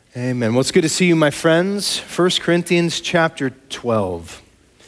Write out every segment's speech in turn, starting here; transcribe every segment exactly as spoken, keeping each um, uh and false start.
Amen. Well, it's good to see you, my friends. First Corinthians chapter twelve.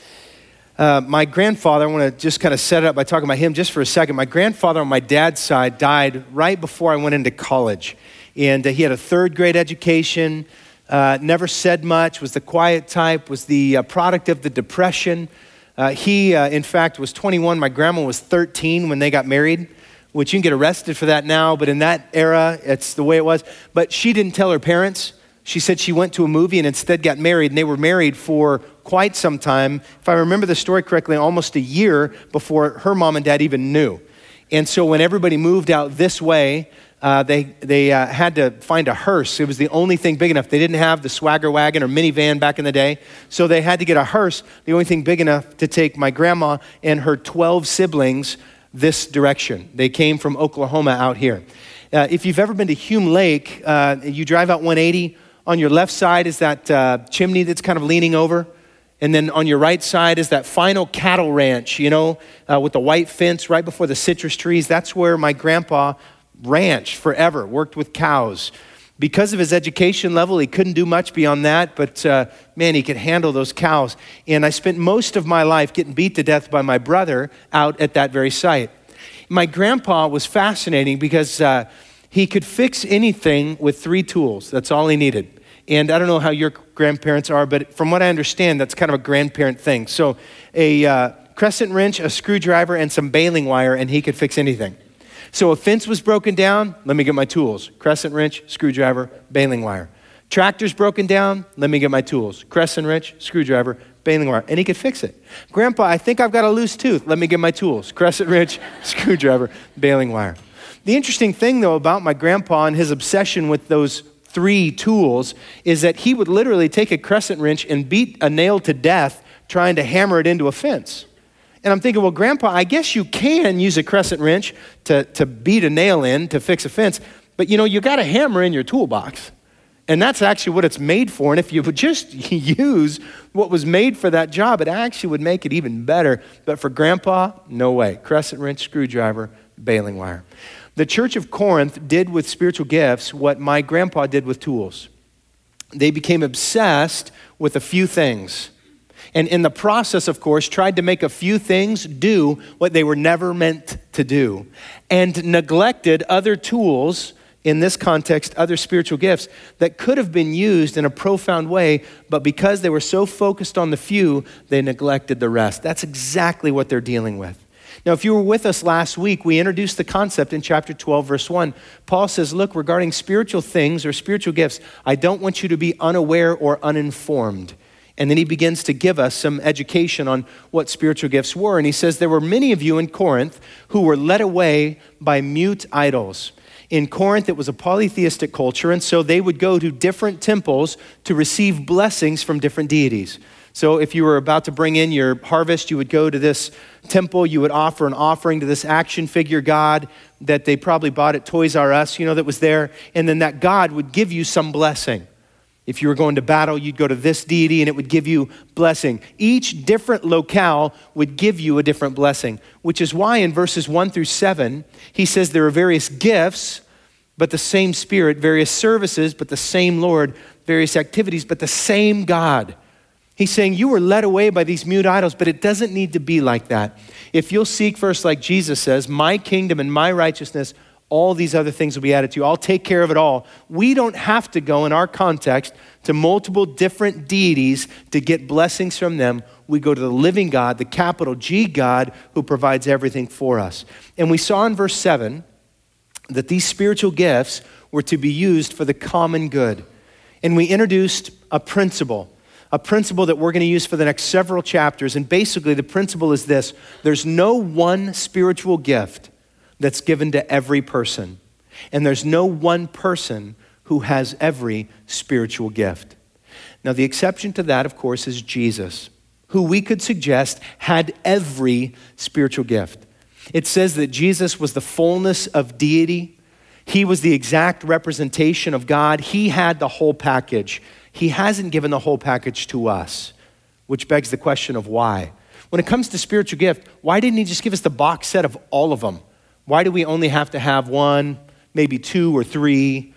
Uh, my grandfather, I want to just kind of set it up by talking about him just for a second. My grandfather on my dad's side died right before I went into college. And uh, he had a third grade education, uh, never said much, was the quiet type, was the uh, product of the Depression. Uh, he, uh, in fact, was twenty-one. My grandma was thirteen when they got married, which you can get arrested for that now, but in that era, it's the way it was. But she didn't tell her parents. She said she went to a movie and instead got married, and they were married for quite some time. If I remember the story correctly, almost a year before her mom and dad even knew. And so when everybody moved out this way, uh, they they uh, had to find a hearse. It was the only thing big enough. They didn't have the Swagger wagon or minivan back in the day, so they had to get a hearse, the only thing big enough to take my grandma and her twelve siblings this direction. They came from Oklahoma out here. Uh, if you've ever been to Hume Lake, uh, you drive out one eighty. On your left side is that uh, chimney that's kind of leaning over. And then on your right side is that final cattle ranch, you know, uh, with the white fence right before the citrus trees. That's where my grandpa ranched forever, worked with cows. Because of his education level, he couldn't do much beyond that, but uh, man, he could handle those cows. And I spent most of my life getting beat to death by my brother out at that very site. My grandpa was fascinating because uh, he could fix anything with three tools. That's all he needed. And I don't know how your grandparents are, but from what I understand, that's kind of a grandparent thing. So a uh, crescent wrench, a screwdriver, and some baling wire, and he could fix anything. So a fence was broken down, let me get my tools. Crescent wrench, screwdriver, baling wire. Tractor's broken down, let me get my tools. Crescent wrench, screwdriver, baling wire, and he could fix it. Grandpa, I think I've got a loose tooth. Let me get my tools. Crescent wrench, screwdriver, baling wire. The interesting thing, though, about my grandpa and his obsession with those three tools is that he would literally take a crescent wrench and beat a nail to death trying to hammer it into a fence. And I'm thinking, well, Grandpa, I guess you can use a crescent wrench to, to beat a nail in to fix a fence, but you know, you got a hammer in your toolbox. And that's actually what it's made for. And if you would just use what was made for that job, it actually would make it even better. But for Grandpa, no way. Crescent wrench, screwdriver, baling wire. The church of Corinth did with spiritual gifts what my grandpa did with tools. They became obsessed with a few things. And in the process, of course, tried to make a few things do what they were never meant to do. And neglected other tools, in this context, other spiritual gifts that could have been used in a profound way, but because they were so focused on the few, they neglected the rest. That's exactly what they're dealing with. Now, if you were with us last week, we introduced the concept in chapter twelve, verse one. Paul says, look, regarding spiritual things or spiritual gifts, I don't want you to be unaware or uninformed. And then he begins to give us some education on what spiritual gifts were. And he says, there were many of you in Corinth who were led away by mute idols. In Corinth, it was a polytheistic culture, and so they would go to different temples to receive blessings from different deities. So if you were about to bring in your harvest, you would go to this temple, you would offer an offering to this action figure god that they probably bought at Toys R Us, you know, that was there, and then that god would give you some blessing. If you were going to battle, you'd go to this deity and it would give you blessing. Each different locale would give you a different blessing, which is why in verses one through seven, he says there are various gifts, but the same Spirit, various services, but the same Lord, various activities, but the same God. He's saying you were led away by these mute idols, but it doesn't need to be like that. If you'll seek first, like Jesus says, my kingdom and my righteousness, all these other things will be added to you. I'll take care of it all. We don't have to go in our context to multiple different deities to get blessings from them. We go to the living God, the capital G God, who provides everything for us. And we saw in verse seven that these spiritual gifts were to be used for the common good. And we introduced a principle. A principle that we're going to use for the next several chapters. And basically the principle is this: there's no one spiritual gift that's given to every person. And there's no one person who has every spiritual gift. Now the exception to that, of course, is Jesus, who we could suggest had every spiritual gift. It says that Jesus was the fullness of deity. He was the exact representation of God. He had the whole package. He hasn't given the whole package to us, which begs the question of why. When it comes to spiritual gift, why didn't he just give us the box set of all of them? Why do we only have to have one, maybe two or three?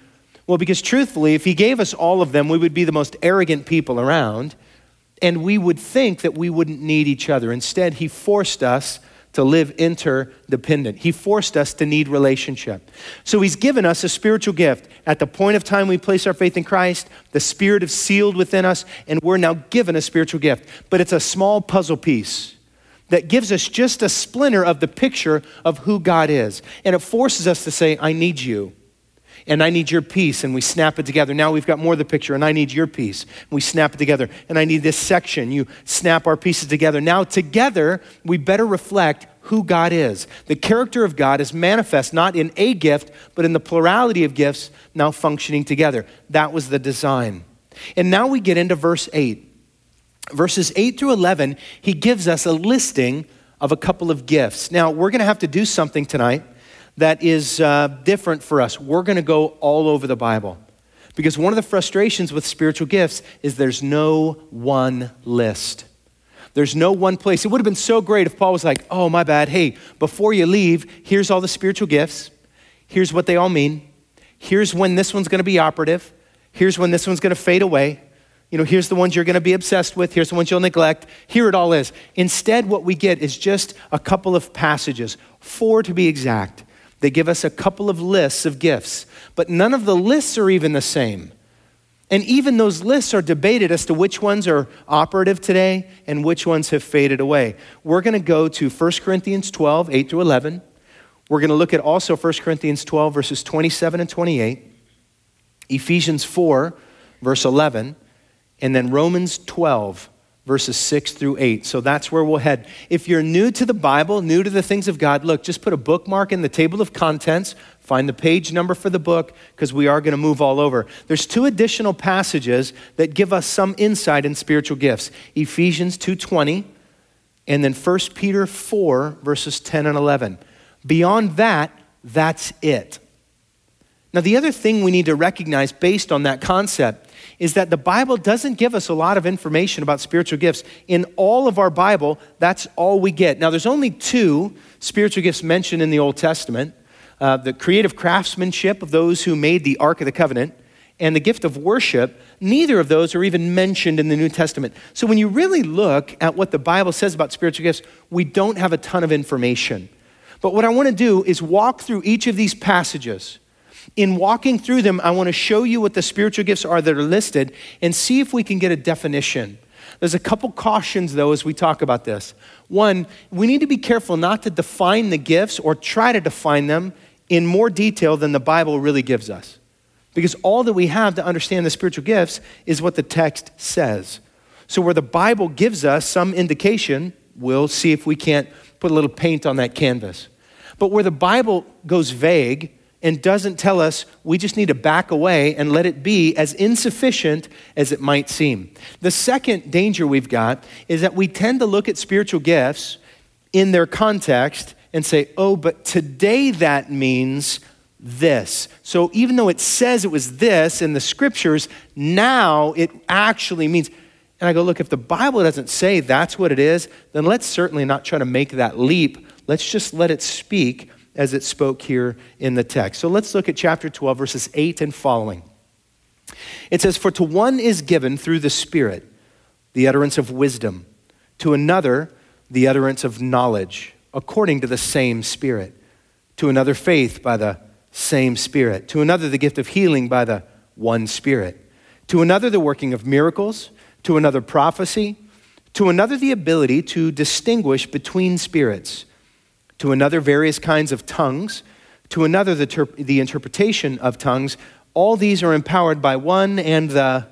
Well, because truthfully, if he gave us all of them, we would be the most arrogant people around, and we would think that we wouldn't need each other. Instead, he forced us to live interdependent. He forced us to need relationship. So he's given us a spiritual gift. At the point of time we place our faith in Christ, the Spirit is sealed within us, and we're now given a spiritual gift. But it's a small puzzle piece that gives us just a splinter of the picture of who God is. And it forces us to say, I need you. And I need your peace, and we snap it together. Now we've got more of the picture, and I need your peace. And we snap it together. And I need this section. You snap our pieces together. Now together, we better reflect who God is. The character of God is manifest not in a gift, but in the plurality of gifts now functioning together. That was the design. And now we get into verse eight. Verses eight through eleven, he gives us a listing of a couple of gifts. Now, we're going to have to do something tonight that is uh, different for us. We're going to go all over the Bible. Because one of the frustrations with spiritual gifts is there's no one list. There's no one place. It would have been so great if Paul was like, oh, my bad. Hey, before you leave, here's all the spiritual gifts. Here's what they all mean. Here's when this one's going to be operative. Here's when this one's going to fade away. You know, here's the ones you're going to be obsessed with. Here's the ones you'll neglect. Here it all is. Instead, what we get is just a couple of passages, four to be exact. They give us a couple of lists of gifts, but none of the lists are even the same. And even those lists are debated as to which ones are operative today and which ones have faded away. We're going to go to First Corinthians twelve, eight through eleven. We're going to look at also First Corinthians twelve, verses twenty-seven and twenty-eight, Ephesians four, verse eleven, and then Romans twelve, verses six through eight. So that's where we'll head. If you're new to the Bible, new to the things of God, look, just put a bookmark in the table of contents, find the page number for the book, because we are going to move all over. There's two additional passages that give us some insight in spiritual gifts. Ephesians two twenty, and then First Peter four, verses ten and eleven. Beyond that, that's it. Now, the other thing we need to recognize based on that concept is that the Bible doesn't give us a lot of information about spiritual gifts. In all of our Bible, that's all we get. Now, there's only two spiritual gifts mentioned in the Old Testament. Uh, the creative craftsmanship of those who made the Ark of the Covenant and the gift of worship. Neither of those are even mentioned in the New Testament. So when you really look at what the Bible says about spiritual gifts, we don't have a ton of information. But what I want to do is walk through each of these passages. In walking through them, I want to show you what the spiritual gifts are that are listed and see if we can get a definition. There's a couple cautions, though, as we talk about this. One, we need to be careful not to define the gifts or try to define them in more detail than the Bible really gives us. Because all that we have to understand the spiritual gifts is what the text says. So where the Bible gives us some indication, we'll see if we can't put a little paint on that canvas. But where the Bible goes vague and doesn't tell us, we just need to back away and let it be as insufficient as it might seem. The second danger we've got is that we tend to look at spiritual gifts in their context and say, oh, but today that means this. So even though it says it was this in the scriptures, now it actually means, and I go, look, if the Bible doesn't say that's what it is, then let's certainly not try to make that leap. Let's just let it speak as it spoke here in the text. So let's look at chapter twelve, verses eight and following. It says, for to one is given through the Spirit the utterance of wisdom, to another the utterance of knowledge, according to the same Spirit, to another faith by the same Spirit, to another the gift of healing by the one Spirit, to another the working of miracles, to another prophecy, to another the ability to distinguish between spirits, to another various kinds of tongues, to another the, ter- the interpretation of tongues. All these are empowered by one and the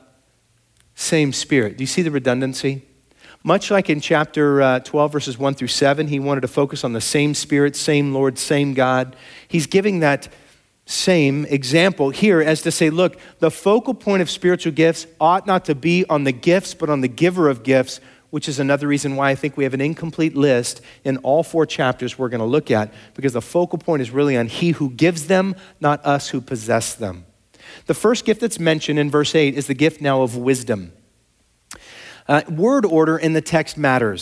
same Spirit. Do you see the redundancy? Much like in chapter uh, twelve, verses one through seven, he wanted to focus on the same Spirit, same Lord, same God. He's giving that same example here as to say, look, the focal point of spiritual gifts ought not to be on the gifts, but on the giver of gifts, which is another reason why I think we have an incomplete list in all four chapters we're going to look at, because the focal point is really on he who gives them, not us who possess them. The first gift that's mentioned in verse eight is the gift now of wisdom. Uh, word order in the text matters.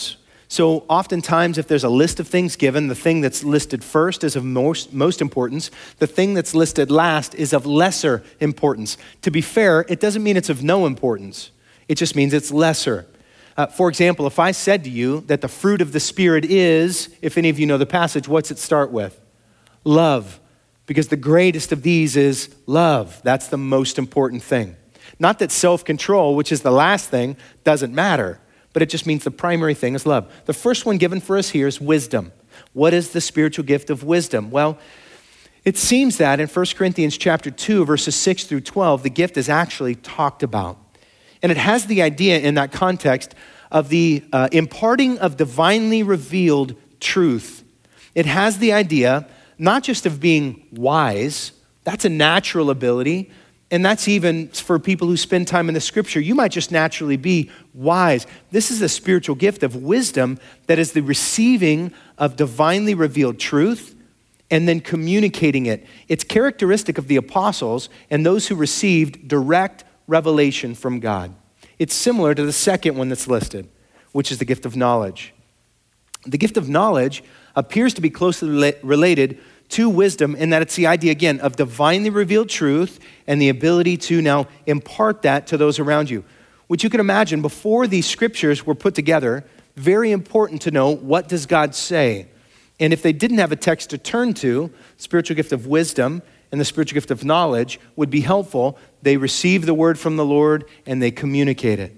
So oftentimes, if there's a list of things given, the thing that's listed first is of most, most importance. The thing that's listed last is of lesser importance. To be fair, it doesn't mean it's of no importance. It just means it's lesser. Uh, for example, if I said to you that the fruit of the Spirit is, if any of you know the passage, what's it start with? Love. Because the greatest of these is love. That's the most important thing. Not that self-control, which is the last thing, doesn't matter. But it just means the primary thing is love. The first one given for us here is wisdom. What is the spiritual gift of wisdom? Well, it seems that in First Corinthians chapter two, verses six through twelve, the gift is actually talked about. And it has the idea in that context of the uh, imparting of divinely revealed truth. It has the idea not just of being wise, that's a natural ability, and that's even for people who spend time in the scripture. You might just naturally be wise. This is a spiritual gift of wisdom that is the receiving of divinely revealed truth and then communicating it. It's characteristic of the apostles and those who received direct revelation from God. It's similar to the second one that's listed, which is the gift of knowledge. The gift of knowledge appears to be closely related to wisdom in that it's the idea, again, of divinely revealed truth and the ability to now impart that to those around you. Which you can imagine, before these scriptures were put together, very important to know, what does God say? And if they didn't have a text to turn to, spiritual gift of wisdom and the spiritual gift of knowledge would be helpful. They receive the word from the Lord and they communicate it.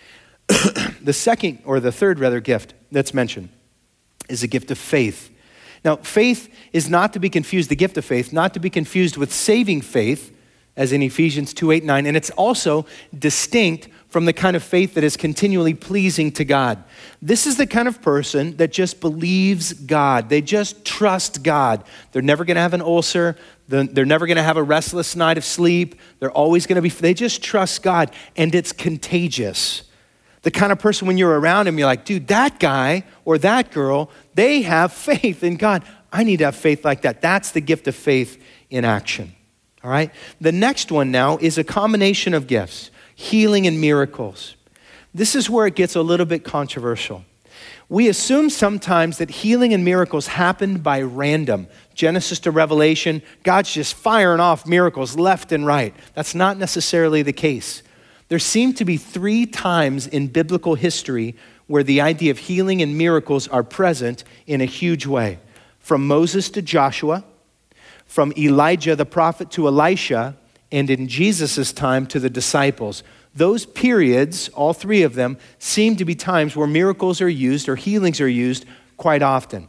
The second, or the third rather, gift that's mentioned is a gift of faith. Now, faith is not to be confused, the gift of faith, not to be confused with saving faith, as in Ephesians two, eight, nine, and it's also distinct from the kind of faith that is continually pleasing to God. This is the kind of person that just believes God. They just trust God. They're never going to have an ulcer. They're never going to have a restless night of sleep. They're always going to be, they just trust God, and it's contagious. The kind of person when you're around him, you're like, dude, that guy or that girl, they have faith in God. I need to have faith like that. That's the gift of faith in action. All right? The next one now is a combination of gifts, healing and miracles. This is where it gets a little bit controversial. We assume sometimes that healing and miracles happened by random. Genesis to Revelation, God's just firing off miracles left and right. That's not necessarily the case. There seem to be three times in biblical history where the idea of healing and miracles are present in a huge way. From Moses to Joshua, from Elijah the prophet to Elisha, and in Jesus' time to the disciples. Those periods, all three of them, seem to be times where miracles are used or healings are used quite often.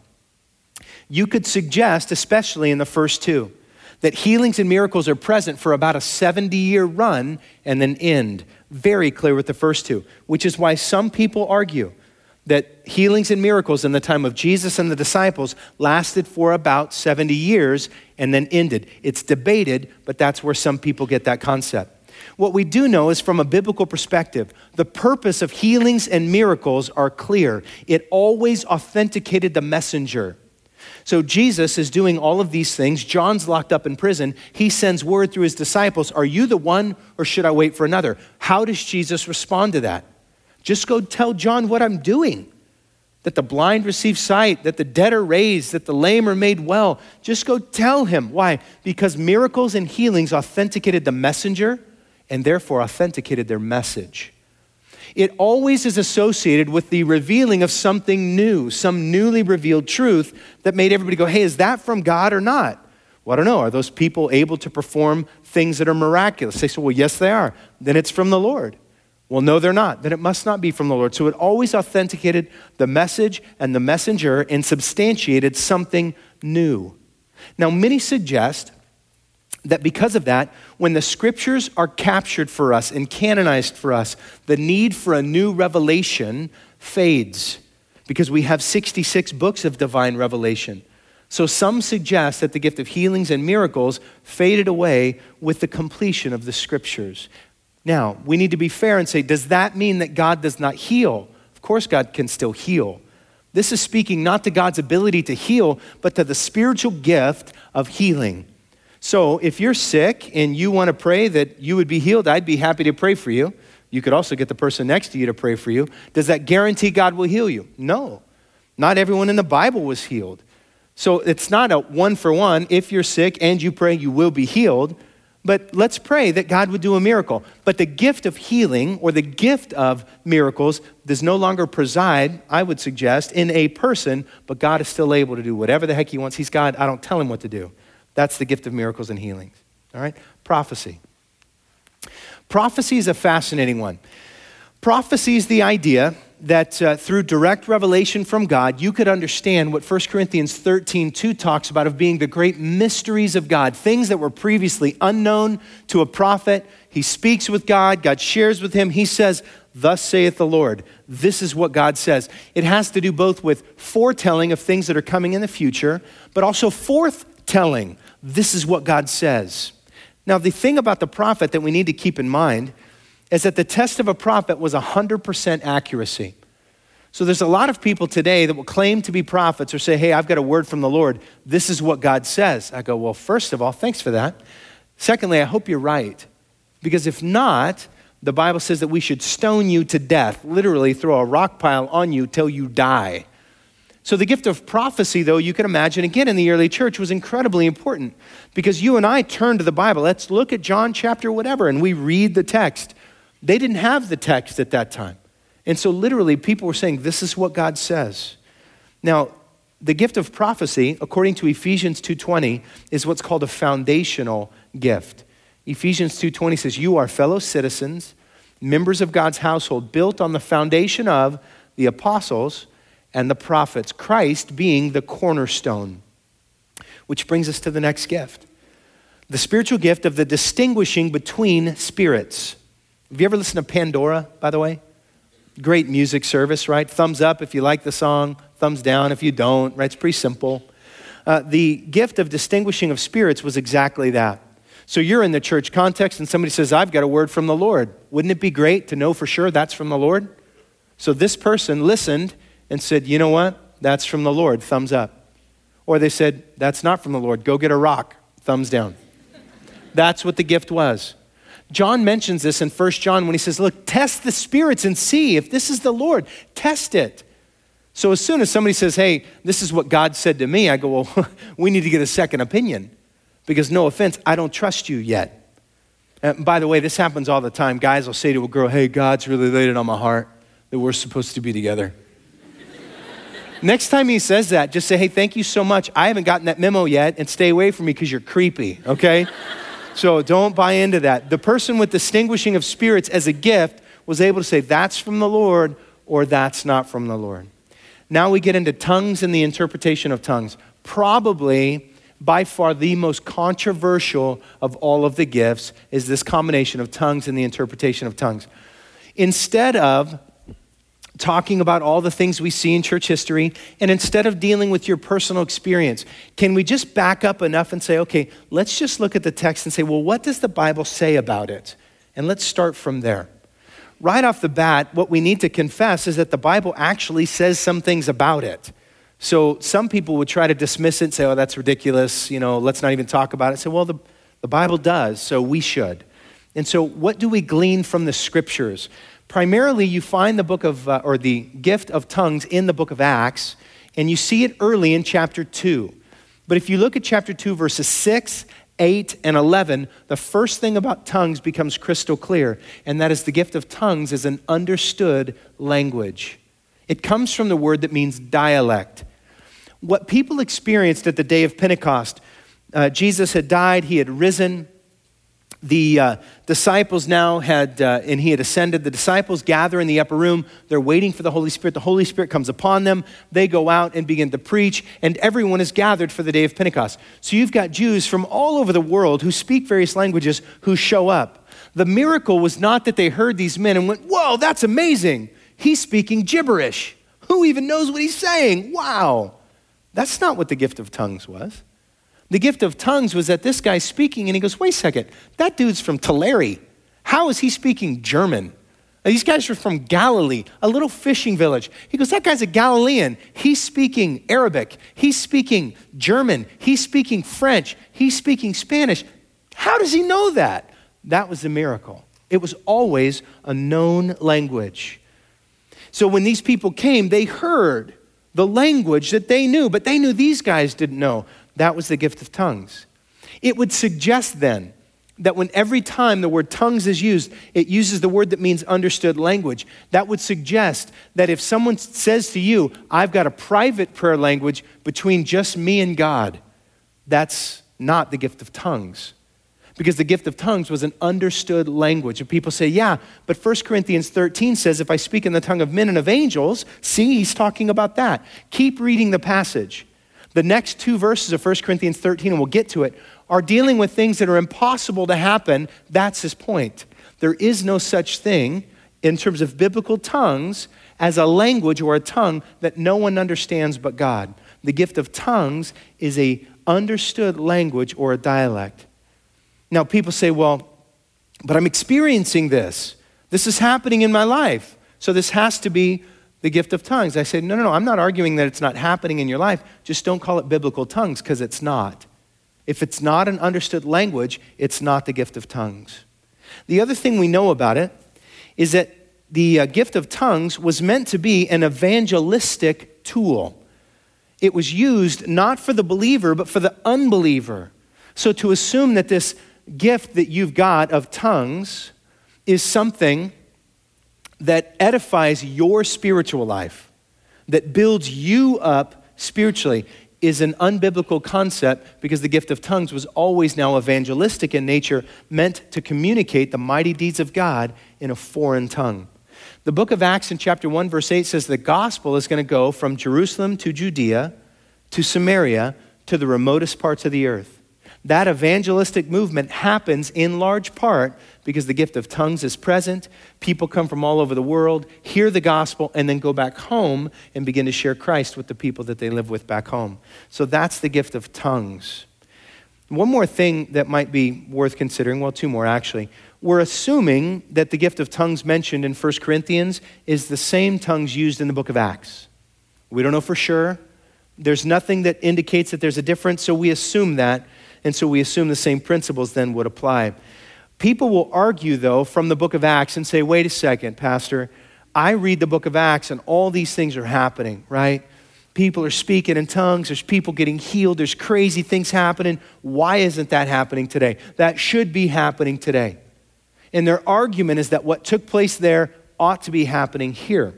You could suggest, especially in the first two, that healings and miracles are present for about a seventy-year run and then end. Very clear with the first two, which is why some people argue that healings and miracles in the time of Jesus and the disciples lasted for about seventy years and then ended. It's debated, but that's where some people get that concept. What we do know is from a biblical perspective, the purpose of healings and miracles are clear. It always authenticated the messenger. So Jesus is doing all of these things. John's locked up in prison. He sends word through his disciples, are you the one or should I wait for another? How does Jesus respond to that? Just go tell John what I'm doing. That the blind receive sight, that the dead are raised, that the lame are made well. Just go tell him. Why? Because miracles and healings authenticated the messenger and therefore authenticated their message. It always is associated with the revealing of something new, some newly revealed truth that made everybody go, hey, is that from God or not? Well, I don't know. Are those people able to perform things that are miraculous? They say, well, yes, they are. Then it's from the Lord. Well, no, they're not. Then it must not be from the Lord. So it always authenticated the message and the messenger and substantiated something new. Now, many suggest that because of that, when the scriptures are captured for us and canonized for us, the need for a new revelation fades because we have sixty-six books of divine revelation. So some suggest that the gift of healings and miracles faded away with the completion of the scriptures. Now, we need to be fair and say, does that mean that God does not heal? Of course, God can still heal. This is speaking not to God's ability to heal, but to the spiritual gift of healing. So if you're sick and you want to pray that you would be healed, I'd be happy to pray for you. You could also get the person next to you to pray for you. Does that guarantee God will heal you? No. Not everyone in the Bible was healed. So it's not a one for one. If you're sick and you pray, you will be healed. But let's pray that God would do a miracle. But the gift of healing or the gift of miracles does no longer preside, I would suggest, in a person, but God is still able to do whatever the heck he wants. He's God. I don't tell him what to do. That's the gift of miracles and healings. All right? Prophecy. Prophecy is a fascinating one. Prophecy is the idea that uh, through direct revelation from God, you could understand what First Corinthians thirteen two talks about of being the great mysteries of God, things that were previously unknown to a prophet. He speaks with God, God shares with him. He says, thus saith the Lord. This is what God says. It has to do both with foretelling of things that are coming in the future, but also forthtelling. This is what God says. Now, the thing about the prophet that we need to keep in mind is that the test of a prophet was one hundred percent accuracy. So there's a lot of people today that will claim to be prophets or say, hey, I've got a word from the Lord. This is what God says. I go, well, first of all, thanks for that. Secondly, I hope you're right. Because if not, the Bible says that we should stone you to death, literally throw a rock pile on you till you die. So the gift of prophecy, though, you can imagine, again, in the early church was incredibly important because you and I turn to the Bible. Let's look at John chapter whatever, and we read the text. They didn't have the text at that time. And so literally people were saying, this is what God says. Now, the gift of prophecy, according to Ephesians two twenty, is what's called a foundational gift. Ephesians two twenty says, you are fellow citizens, members of God's household, built on the foundation of the apostles and the prophets, Christ being the cornerstone. Which brings us to the next gift. The spiritual gift of the distinguishing between spirits. Have you ever listened to Pandora, by the way? Great music service, right? Thumbs up if you like the song, thumbs down if you don't, right? It's pretty simple. Uh, the gift of distinguishing of spirits was exactly that. So you're in the church context and somebody says, I've got a word from the Lord. Wouldn't it be great to know for sure that's from the Lord? So this person listened and said, you know what? That's from the Lord, thumbs up. Or they said, that's not from the Lord, go get a rock, thumbs down. That's what the gift was. John mentions this in First John when he says, look, test the spirits and see if this is the Lord. Test it. So as soon as somebody says, hey, this is what God said to me, I go, well, we need to get a second opinion because no offense, I don't trust you yet. And by the way, this happens all the time. Guys will say to a girl, hey, God's really laid it on my heart that we're supposed to be together. Next time he says that, just say, hey, thank you so much. I haven't gotten that memo yet and stay away from me because you're creepy, okay? So don't buy into that. The person with distinguishing of spirits as a gift was able to say that's from the Lord or that's not from the Lord. Now we get into tongues and the interpretation of tongues. Probably by far the most controversial of all of the gifts is this combination of tongues and the interpretation of tongues. Instead of talking about all the things we see in church history, and instead of dealing with your personal experience, can we just back up enough and say, okay, let's just look at the text and say, well, what does the Bible say about it? And let's start from there. Right off the bat, what we need to confess is that the Bible actually says some things about it. So some people would try to dismiss it and say, oh, that's ridiculous, you know, let's not even talk about it. Say, well, the, the Bible does, so we should. And so what do we glean from the scriptures? Primarily, you find the book of, uh, or the gift of tongues in the book of Acts, and you see it early in chapter two. But if you look at chapter two, verses six, eight, and eleven, the first thing about tongues becomes crystal clear, and that is the gift of tongues is an understood language. It comes from the word that means dialect. What people experienced at the day of Pentecost, uh, Jesus had died, he had risen. The uh, disciples now had, uh, and he had ascended. The disciples gather in the upper room. They're waiting for the Holy Spirit. The Holy Spirit comes upon them. They go out and begin to preach, and everyone is gathered for the day of Pentecost. So you've got Jews from all over the world who speak various languages who show up. The miracle was not that they heard these men and went, whoa, that's amazing. He's speaking gibberish. Who even knows what he's saying? Wow. That's not what the gift of tongues was. The gift of tongues was that this guy's speaking and he goes, wait a second, that dude's from Tulare. How is he speaking German? These guys are from Galilee, a little fishing village. He goes, that guy's a Galilean. He's speaking Arabic. He's speaking German. He's speaking French. He's speaking Spanish. How does he know that? That was the miracle. It was always a known language. So when these people came, they heard the language that they knew, but they knew these guys didn't know. That was the gift of tongues. It would suggest then that when every time the word tongues is used, it uses the word that means understood language. That would suggest that if someone says to you, I've got a private prayer language between just me and God, that's not the gift of tongues. Because the gift of tongues was an understood language. And people say, yeah, but First Corinthians thirteen says, if I speak in the tongue of men and of angels, see, he's talking about that. Keep reading the passage. The next two verses of First Corinthians thirteen, and we'll get to it, are dealing with things that are impossible to happen. That's his point. There is no such thing in terms of biblical tongues as a language or a tongue that no one understands but God. The gift of tongues is a understood language or a dialect. Now, people say, well, but I'm experiencing this. This is happening in my life. So this has to be the gift of tongues. I say, no, no, no, I'm not arguing that it's not happening in your life. Just don't call it biblical tongues because it's not. If it's not an understood language, it's not the gift of tongues. The other thing we know about it is that the uh, gift of tongues was meant to be an evangelistic tool. It was used not for the believer, but for the unbeliever. So to assume that this gift that you've got of tongues is something that edifies your spiritual life, that builds you up spiritually, is an unbiblical concept because the gift of tongues was always now evangelistic in nature, meant to communicate the mighty deeds of God in a foreign tongue. The book of Acts in chapter one, verse eight says the gospel is going to go from Jerusalem to Judea to Samaria to the remotest parts of the earth. That evangelistic movement happens in large part because the gift of tongues is present. People come from all over the world, hear the gospel, and then go back home and begin to share Christ with the people that they live with back home. So that's the gift of tongues. One more thing that might be worth considering, well, two more actually. We're assuming that the gift of tongues mentioned in First Corinthians is the same tongues used in the book of Acts. We don't know for sure. There's nothing that indicates that there's a difference, so we assume that. And so we assume the same principles then would apply. People will argue, though, from the book of Acts and say, wait a second, Pastor, I read the book of Acts and all these things are happening, right? People are speaking in tongues. There's people getting healed. There's crazy things happening. Why isn't that happening today? That should be happening today. And their argument is that what took place there ought to be happening here.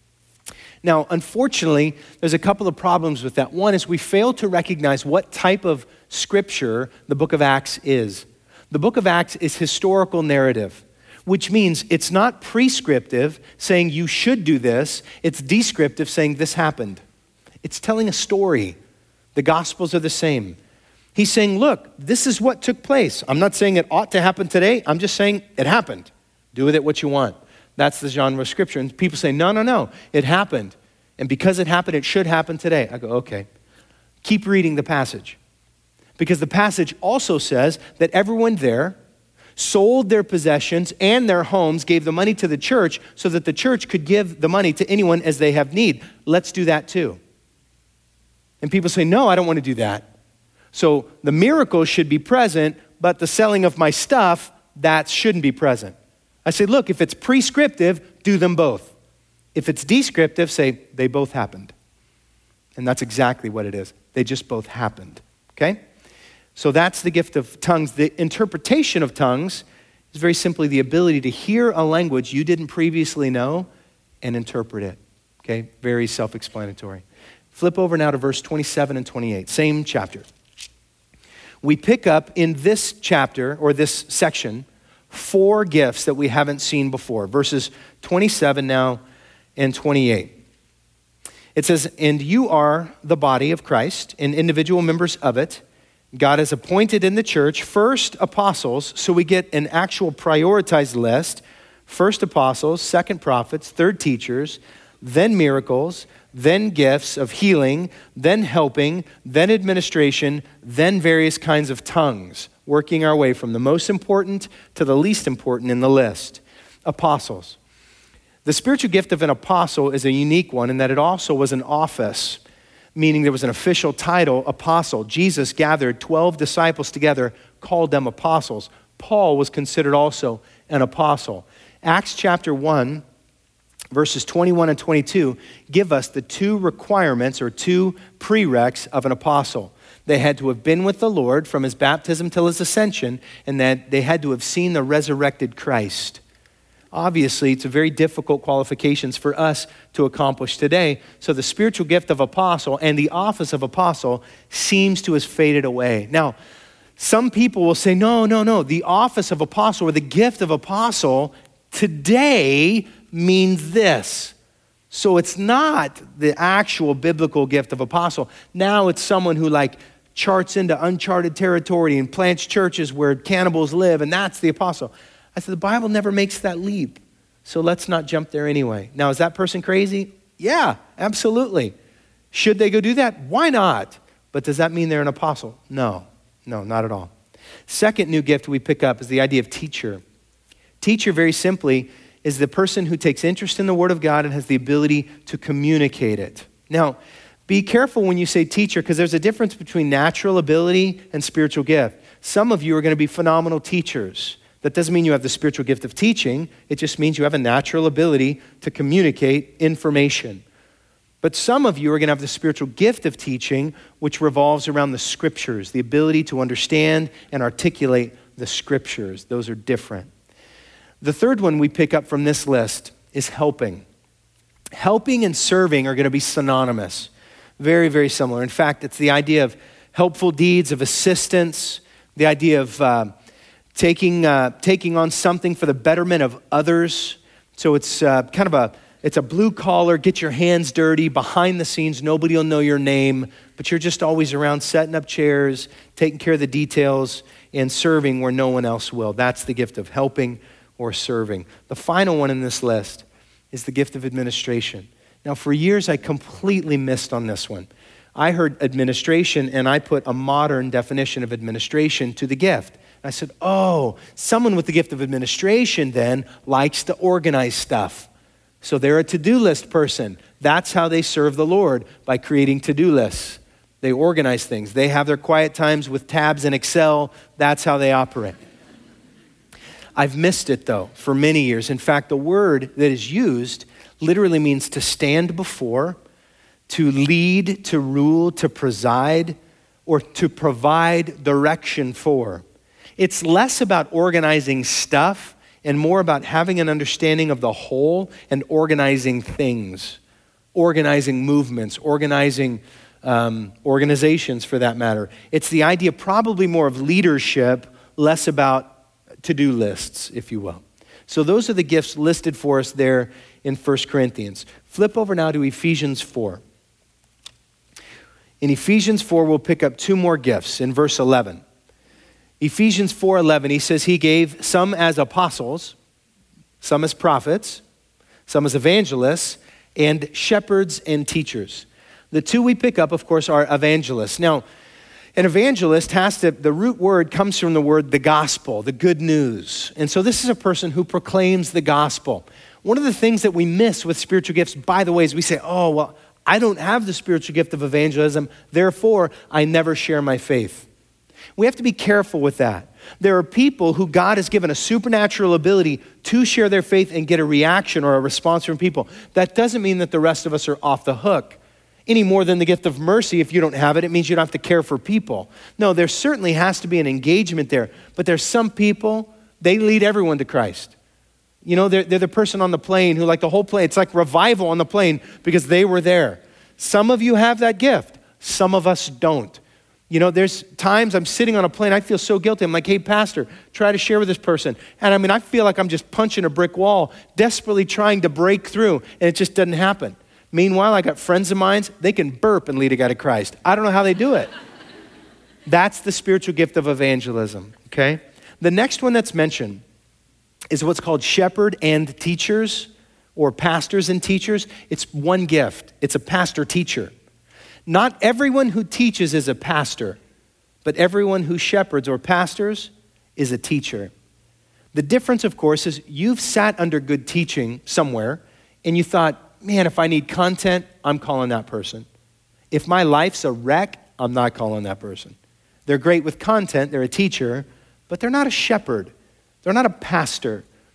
Now, unfortunately, there's a couple of problems with that. One is we fail to recognize what type of scripture the book of Acts is. The book of Acts is historical narrative, which means it's not prescriptive saying you should do this. It's descriptive saying this happened. It's telling a story. The Gospels are the same. He's saying, look, this is what took place. I'm not saying it ought to happen today. I'm just saying it happened. Do with it what you want. That's the genre of scripture. And people say, no, no, no, it happened. And because it happened, it should happen today. I go, okay. Keep reading the passage. Because the passage also says that everyone there sold their possessions and their homes, gave the money to the church so that the church could give the money to anyone as they have need. Let's do that too. And people say, no, I don't want to do that. So the miracle should be present, but the selling of my stuff, that shouldn't be present. I say, look, if it's prescriptive, do them both. If it's descriptive, say they both happened. And that's exactly what it is. They just both happened, okay? So that's the gift of tongues. The interpretation of tongues is very simply the ability to hear a language you didn't previously know and interpret it, okay? Very self-explanatory. Flip over now to verse twenty-seven and twenty-eight, same chapter. We pick up in this chapter, or this section, four gifts that we haven't seen before. Verses twenty-seven now and twenty-eight. It says, and you are the body of Christ and individual members of it. God has appointed in the church first apostles, so we get an actual prioritized list. First apostles, second prophets, third teachers, then miracles, then gifts of healing, then helping, then administration, then various kinds of tongues, working our way from the most important to the least important in the list. Apostles. The spiritual gift of an apostle is a unique one in that it also was an office, meaning there was an official title, apostle. Jesus gathered twelve disciples together, called them apostles. Paul was considered also an apostle. Acts chapter one, verses twenty-one and twenty-two, give us the two requirements or two prereqs of an apostle. They had to have been with the Lord from his baptism till his ascension, and that they had to have seen the resurrected Christ. Obviously, it's a very difficult qualifications for us to accomplish today. So the spiritual gift of apostle and the office of apostle seems to have faded away. Now, some people will say, no, no, no. The office of apostle or the gift of apostle today means this. So it's not the actual biblical gift of apostle. Now it's someone who like charts into uncharted territory and plants churches where cannibals live, and that's the apostle. I said, the Bible never makes that leap, so let's not jump there anyway. Now, is that person crazy? Yeah, absolutely. Should they go do that? Why not? But does that mean they're an apostle? No, no, not at all. Second new gift we pick up is the idea of teacher. Teacher, very simply, is the person who takes interest in the Word of God and has the ability to communicate it. Now, be careful when you say teacher, because there's a difference between natural ability and spiritual gift. Some of you are going to be phenomenal teachers. That doesn't mean you have the spiritual gift of teaching. It just means you have a natural ability to communicate information. But some of you are going to have the spiritual gift of teaching, which revolves around the scriptures, the ability to understand and articulate the scriptures. Those are different. The third one we pick up from this list is helping. Helping and serving are going to be synonymous. Very, very similar. In fact, it's the idea of helpful deeds, of assistance, the idea of uh, taking uh, taking on something for the betterment of others. So it's uh, kind of a it's a blue collar, get your hands dirty, behind the scenes. Nobody will know your name, but you're just always around setting up chairs, taking care of the details, and serving where no one else will. That's the gift of helping or serving. The final one in this list is the gift of administration. Now, for years, I completely missed on this one. I heard administration, and I put a modern definition of administration to the gift. I said, oh, someone with the gift of administration then likes to organize stuff. So they're a to-do list person. That's how they serve the Lord, by creating to-do lists. They organize things. They have their quiet times with tabs in Excel. That's how they operate. I've missed it, though, for many years. In fact, the word that is used literally means to stand before, to lead, to rule, to preside, or to provide direction for. It's less about organizing stuff and more about having an understanding of the whole and organizing things, organizing movements, organizing um, organizations for that matter. It's the idea probably more of leadership, less about to-do lists, if you will. So those are the gifts listed for us there in First Corinthians. Flip over now to Ephesians four. In Ephesians four, we'll pick up two more gifts in verse eleven. Ephesians four eleven, he says he gave some as apostles, some as prophets, some as evangelists, and shepherds and teachers. The two we pick up, of course, are evangelists. Now, an evangelist has to, the root word comes from the word the gospel, the good news. And so this is a person who proclaims the gospel. One of the things that we miss with spiritual gifts, by the way, is we say, oh, well, I don't have the spiritual gift of evangelism, therefore I never share my faith. We have to be careful with that. There are people who God has given a supernatural ability to share their faith and get a reaction or a response from people. That doesn't mean that the rest of us are off the hook. Any more than the gift of mercy, if you don't have it, it means you don't have to care for people. No, there certainly has to be an engagement there. But there's some people, they lead everyone to Christ. You know, they're, they're the person on the plane who like the whole plane, it's like revival on the plane because they were there. Some of you have that gift. Some of us don't. You know, there's times I'm sitting on a plane, I feel so guilty. I'm like, hey, pastor, try to share with this person. And I mean, I feel like I'm just punching a brick wall, desperately trying to break through, and it just doesn't happen. Meanwhile, I got friends of mine, they can burp and lead a guy to Christ. I don't know how they do it. That's the spiritual gift of evangelism, okay? The next one that's mentioned is what's called shepherd and teachers, or pastors and teachers. It's one gift. It's a pastor-teacher. Not everyone who teaches is a pastor, but everyone who shepherds or pastors is a teacher. The difference, of course, is you've sat under good teaching somewhere and you thought, man, if I need content, I'm calling that person. If my life's a wreck, I'm not calling that person. They're great with content, they're a teacher, but they're not a shepherd. They're not a pastor.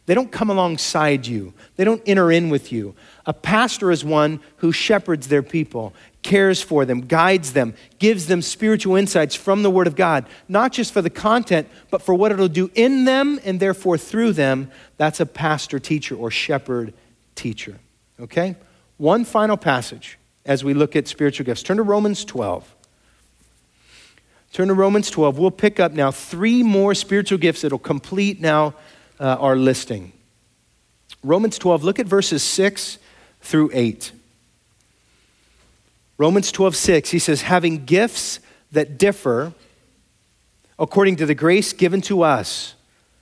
They don't come alongside you. They don't enter in with you. A pastor is one who shepherds their people, cares for them, guides them, gives them spiritual insights from the Word of God, not just for the content, but for what it'll do in them and therefore through them. That's a pastor teacher or shepherd teacher, okay? One final passage as we look at spiritual gifts. Turn to Romans twelve. Turn to Romans twelve. We'll pick up now three more spiritual gifts that'll complete now uh, our listing. Romans twelve, look at verses six through eight. Romans twelve, six, he says, having gifts that differ according to the grace given to us,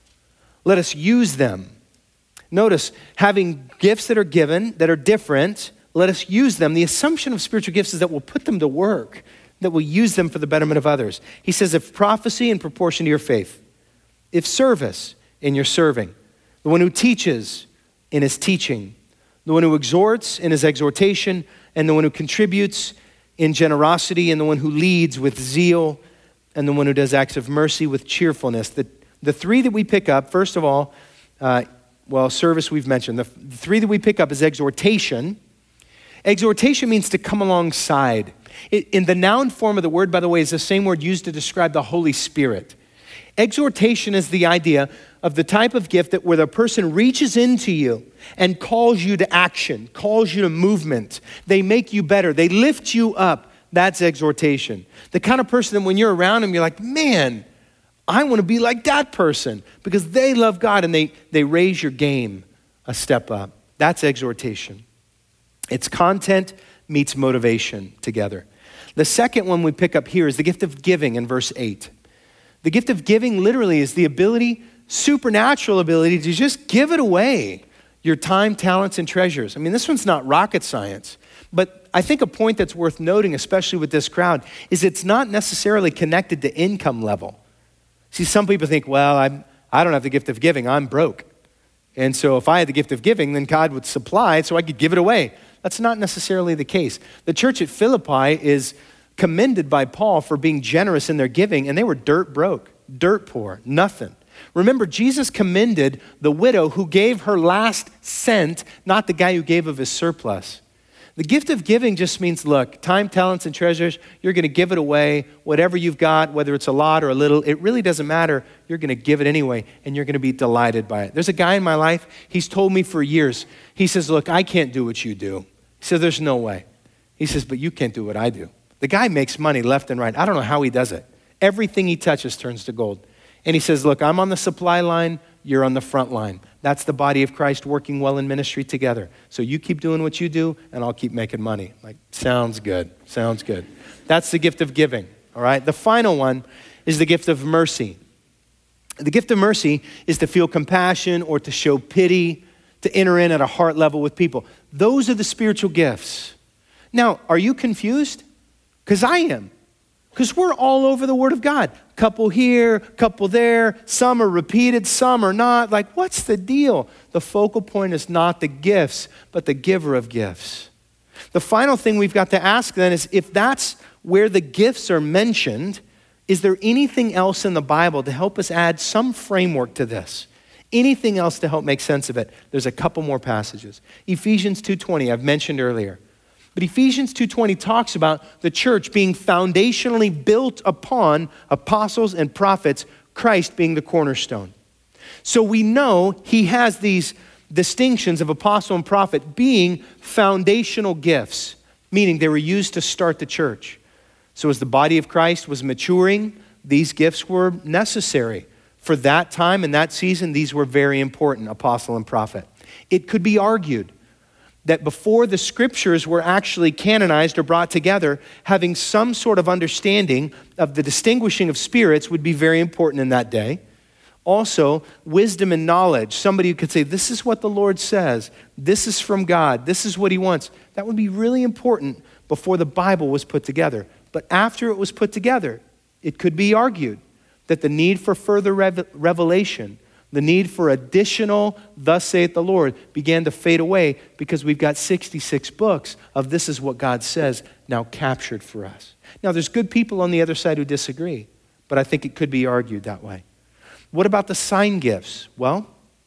let us use them. Notice, having gifts that are given, that are different, let us use them. The assumption of spiritual gifts is that we'll put them to work, that we'll use them for the betterment of others. He says, if prophecy in proportion to your faith, if service in your serving, the one who teaches in his teaching, the one who exhorts in his exhortation, and the one who contributes in generosity, and the one who leads with zeal, and the one who does acts of mercy with cheerfulness. The, the three that we pick up, first of all, uh, well, service we've mentioned. The, the three that we pick up is exhortation. Exhortation means to come alongside. It, in the noun form of the word, by the way, is the same word used to describe the Holy Spirit. Exhortation is the idea of the type of gift that where the person reaches into you and calls you to action, calls you to movement. They make you better. They lift you up. That's exhortation. The kind of person that when you're around them, you're like, man, I want to be like that person because they love God and they, they raise your game a step up. That's exhortation. It's content meets motivation together. The second one we pick up here is the gift of giving in verse eight. The gift of giving literally is the ability, supernatural ability to just give it away, your time, talents, and treasures. I mean, this one's not rocket science, but I think a point that's worth noting, especially with this crowd, is it's not necessarily connected to income level. See, some people think, well, I'm, I don't have the gift of giving, I'm broke. And so if I had the gift of giving, then God would supply it so I could give it away. That's not necessarily the case. The church at Philippi is commended by Paul for being generous in their giving, and they were dirt broke, dirt poor, nothing. Remember, Jesus commended the widow who gave her last cent, not the guy who gave of his surplus. The gift of giving just means, look, time, talents, and treasures, you're going to give it away. Whatever you've got, whether it's a lot or a little, it really doesn't matter. You're going to give it anyway, and you're going to be delighted by it. There's a guy in my life, he's told me for years, he says, look, I can't do what you do. He says, there's no way. He says, but you can't do what I do. The guy makes money left and right. I don't know how he does it. Everything he touches turns to gold. And he says, look, I'm on the supply line, you're on the front line. That's the body of Christ working well in ministry together. So you keep doing what you do, and I'll keep making money. Like, sounds good, sounds good. That's the gift of giving, all right? The final one is the gift of mercy. The gift of mercy is to feel compassion or to show pity, to enter in at a heart level with people. Those are the spiritual gifts. Now, are you confused? Because I am. Because we're all over the Word of God. Couple here, couple there. Some are repeated, some are not. Like, what's the deal? The focal point is not the gifts, but the giver of gifts. The final thing we've got to ask then is, if that's where the gifts are mentioned, is there anything else in the Bible to help us add some framework to this? Anything else to help make sense of it? There's a couple more passages. Ephesians two twenty, I've mentioned earlier. But Ephesians two twenty talks about the church being foundationally built upon apostles and prophets, Christ being the cornerstone. So we know he has these distinctions of apostle and prophet being foundational gifts, meaning they were used to start the church. So as the body of Christ was maturing, these gifts were necessary. For that time and that season, these were very important, apostle and prophet. It could be argued that before the scriptures were actually canonized or brought together, having some sort of understanding of the distinguishing of spirits would be very important in that day. Also, wisdom and knowledge. Somebody who could say, this is what the Lord says. This is from God. This is what he wants. That would be really important before the Bible was put together. But after it was put together, it could be argued that the need for further rev- revelation, the need for additional, thus saith the Lord, began to fade away because we've got sixty-six books of this is what God says now captured for us. Now, there's good people on the other side who disagree, but I think it could be argued that way. What about the sign gifts? Well,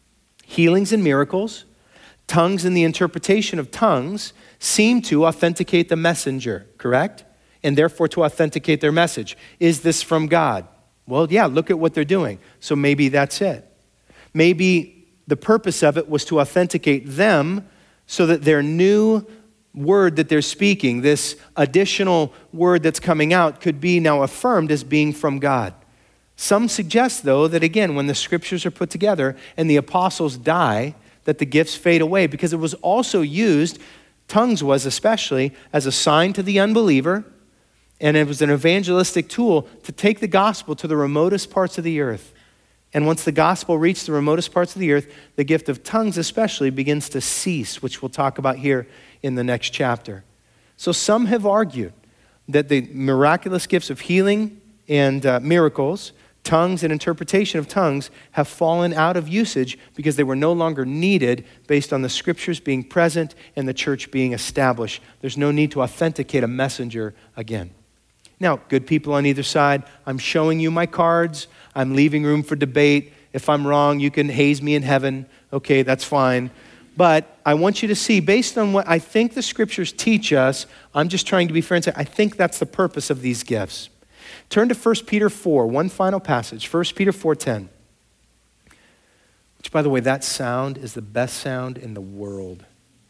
healings and miracles, tongues and the interpretation of tongues seem to authenticate the messenger, correct? And therefore to authenticate their message. Is this from God? Well, yeah, look at what they're doing. So maybe that's it. Maybe the purpose of it was to authenticate them so that their new word that they're speaking, this additional word that's coming out, could be now affirmed as being from God. Some suggest, though, that again, when the scriptures are put together and the apostles die, that the gifts fade away, because it was also used, tongues was especially, as a sign to the unbeliever, and it was an evangelistic tool to take the gospel to the remotest parts of the earth. And once the gospel reached the remotest parts of the earth, the gift of tongues especially begins to cease, which we'll talk about here in the next chapter. So some have argued that the miraculous gifts of healing and uh, miracles, tongues and interpretation of tongues have fallen out of usage because they were no longer needed based on the scriptures being present and the church being established. There's no need to authenticate a messenger again. Now, good people on either side, I'm showing you my cards. I'm leaving room for debate. If I'm wrong, you can haze me in heaven. Okay, that's fine. But I want you to see, based on what I think the scriptures teach us, I'm just trying to be fair and say, I think that's the purpose of these gifts. Turn to First Peter four, one final passage, First Peter four ten. Which, by the way, that sound is the best sound in the world.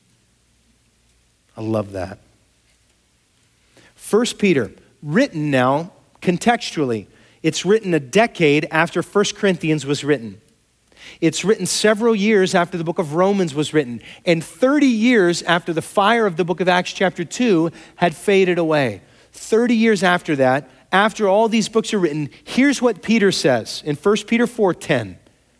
I love that. First Peter, written now contextually. It's written a decade after First Corinthians was written. It's written several years after the book of Romans was written, and thirty years after the fire of the book of Acts chapter two had faded away. thirty years after that, after all these books are written, here's what Peter says in First Peter four ten.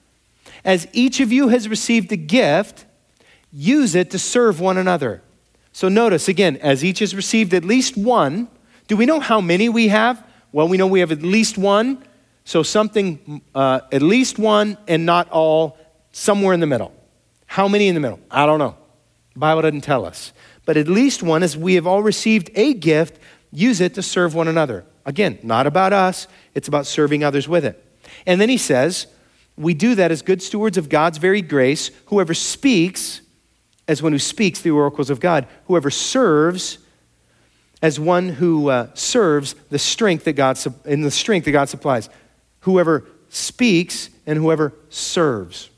As each of you has received a gift, use it to serve one another. So notice again, as each has received at least one. Do we know how many we have? Well, we know we have at least one. So something, uh, at least one and not all, somewhere in the middle. How many in the middle? I don't know. The Bible doesn't tell us. But at least one, as we have all received a gift, use it to serve one another. Again, not about us. It's about serving others with it. And then he says, we do that as good stewards of God's very grace. Whoever speaks, as one who speaks the oracles of God. Whoever serves, as one who uh, serves the strength that God in the strength that God supplies. Whoever speaks and whoever serves.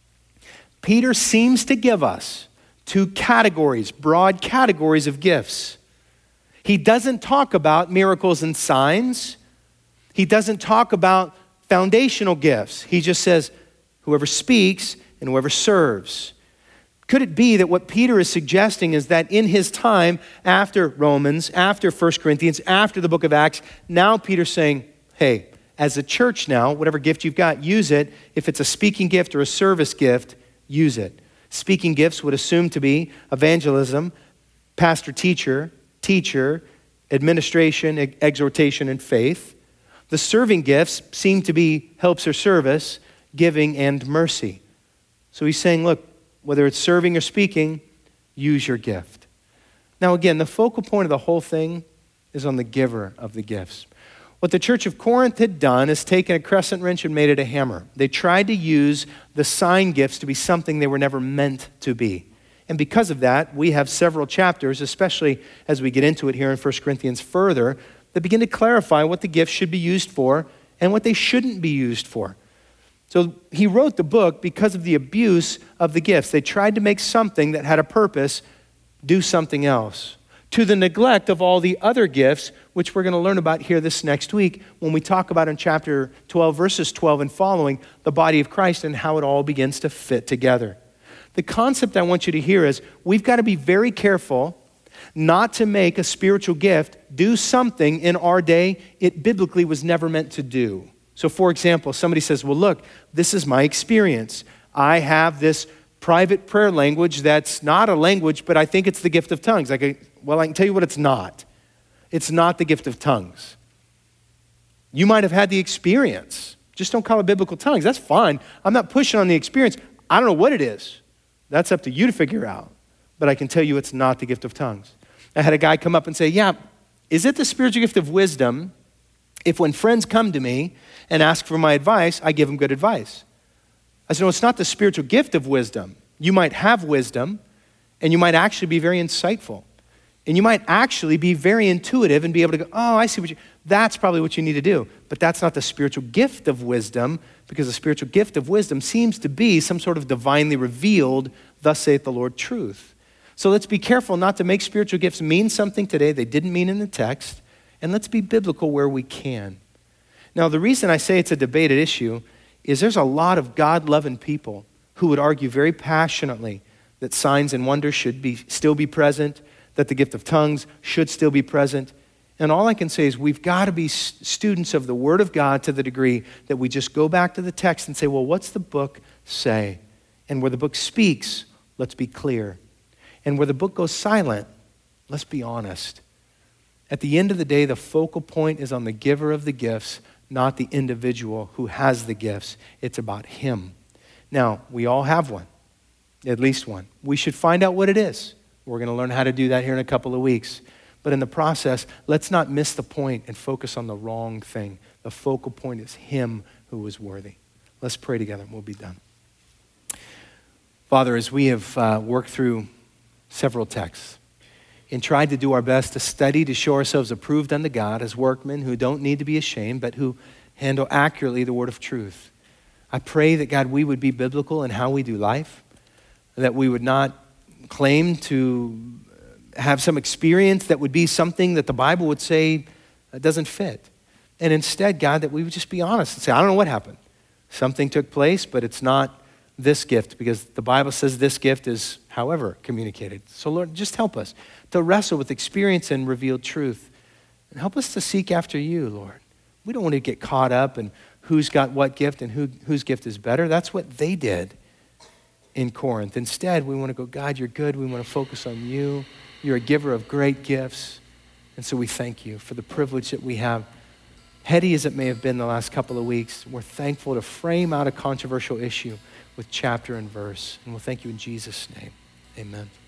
Peter seems to give us two categories, broad categories of gifts. He doesn't talk about miracles and signs. He doesn't talk about foundational gifts. He just says, whoever speaks and whoever serves. Could it be that what Peter is suggesting is that in his time after Romans, after First Corinthians, after the book of Acts, now Peter's saying, hey, as a church now, whatever gift you've got, use it. If it's a speaking gift or a service gift, use it. Speaking gifts would assume to be evangelism, pastor-teacher, teacher, administration, e- exhortation, and faith. The serving gifts seem to be helps or service, giving, and mercy. So he's saying, look, whether it's serving or speaking, use your gift. Now again, the focal point of the whole thing is on the giver of the gifts. What the church of Corinth had done is taken a crescent wrench and made it a hammer. They tried to use the sign gifts to be something they were never meant to be. And because of that, we have several chapters, especially as we get into it here in First Corinthians further, that begin to clarify what the gifts should be used for and what they shouldn't be used for. So he wrote the book because of the abuse of the gifts. They tried to make something that had a purpose do something else, to the neglect of all the other gifts, which we're going to learn about here this next week when we talk about in chapter twelve, verses twelve and following, the body of Christ and how it all begins to fit together. The concept I want you to hear is we've got to be very careful not to make a spiritual gift do something in our day it biblically was never meant to do. So for example, somebody says, well, look, this is my experience. I have this private prayer language that's not a language, but I think it's the gift of tongues. I go, well, I can tell you what it's not. It's not the gift of tongues. You might have had the experience. Just don't call it biblical tongues. That's fine. I'm not pushing on the experience. I don't know what it is. That's up to you to figure out. But I can tell you it's not the gift of tongues. I had a guy come up and say, yeah, is it the spiritual gift of wisdom if when friends come to me and ask for my advice, I give them good advice? I said, no, it's not the spiritual gift of wisdom. You might have wisdom, and you might actually be very insightful. And you might actually be very intuitive and be able to go, oh, I see what you, that's probably what you need to do. But that's not the spiritual gift of wisdom, because the spiritual gift of wisdom seems to be some sort of divinely revealed, thus saith the Lord, truth. So let's be careful not to make spiritual gifts mean something today they didn't mean in the text, and let's be biblical where we can. Now, the reason I say it's a debated issue is there's a lot of God-loving people who would argue very passionately that signs and wonders should be still be present, that the gift of tongues should still be present. And all I can say is we've got to be students of the Word of God to the degree that we just go back to the text and say, well, what's the book say? And where the book speaks, let's be clear. And where the book goes silent, let's be honest. At the end of the day, the focal point is on the giver of the gifts, not the individual who has the gifts. It's about him. Now, we all have one, at least one. We should find out what it is. We're going to learn how to do that here in a couple of weeks. But in the process, let's not miss the point and focus on the wrong thing. The focal point is him who was worthy. Let's pray together and we'll be done. Father, as we have uh, worked through several texts and tried to do our best to study to show ourselves approved unto God as workmen who don't need to be ashamed, but who handle accurately the word of truth, I pray that, God, we would be biblical in how we do life, that we would not claim to have some experience that would be something that the Bible would say doesn't fit. And instead, God, that we would just be honest and say, I don't know what happened. Something took place, but it's not this gift, because the Bible says this gift is however communicated. So Lord, just help us to wrestle with experience and revealed truth. And help us to seek after you, Lord. We don't want to get caught up in who's got what gift and who, whose gift is better. That's what they did in Corinth. Instead, we want to go, God, you're good. We want to focus on you. You're a giver of great gifts. And so we thank you for the privilege that we have. Heady as it may have been the last couple of weeks, we're thankful to frame out a controversial issue with chapter and verse. And we'll thank you in Jesus' name. Amen.